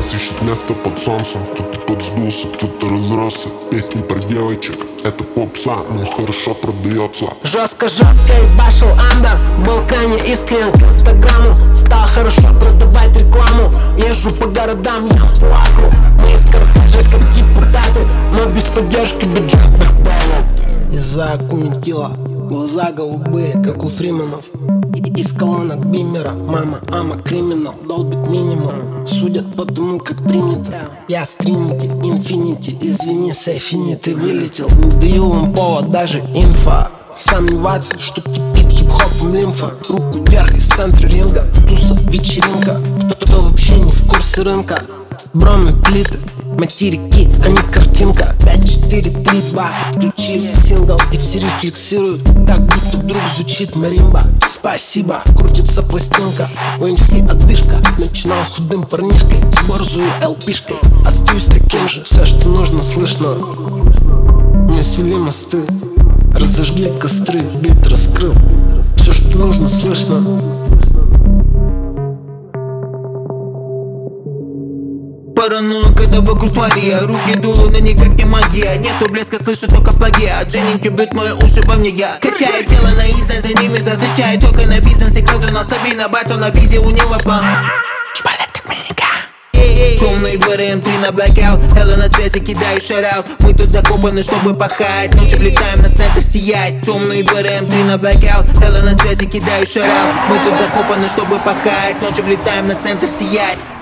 нас ищет место под солнцем. Кто-то подсдулся, кто-то разросся. Песни про девочек, это попса, но хорошо продается. Жестко ебашил андер, Балкане искрен к инстаграму. Стал хорошо продавать рекламу. Езжу по городам, я плакаю. Мы из кортежа как депутаты, но без поддержки бюджетных баллов. Из-за акуметила глаза голубые, как у Фрименов. Из колонок Биммера мама, ама, криминал, долбит минимум. Судят по тому, как принято. Я с Тринити, Инфинити, извини, Сейфини, ты вылетел. Не даю вам повод, даже инфа. Сомневаться, что кипит хип-хопом лимфа. Руку вверх из центра ринга, туса, вечеринка. Кто вообще не в курсе рынка. Бромы, плиты, материки, а не картинка. 5, 4, 3, 2, включили сингл и все рефлексируют, как будто вдруг звучит маримба. Спасибо, крутится пластинка. У МС отдышка, начинал худым парнишкой, с борзую ЛПшкой. Остаюсь таким же, все, что нужно, слышно. Не свели мосты, разожгли костры, бит раскрыл. Все, что нужно, слышно. Паранойя, когда вокруг твария. Руки дуло, но никак не магия. Нету блеска, слышу только плагиат. Дженнинги бьют мои уши, во мне я качаю тело наизусть, за ними зазначаю только на бизнесе. Кто-то на Сабина, батон на визе, у него план. Шпалят как маньяка. Темные дворы, М3 на blackout. Элла на связи, кидаю шараут. Мы тут закопаны, чтобы пахать. Ночью влетаем на центр сиять. Темные дворы, М3 на blackout. Элла на связи, кидаю шараут. Мы тут закопаны, чтобы пахать. Ночью влетаем на центр сиять.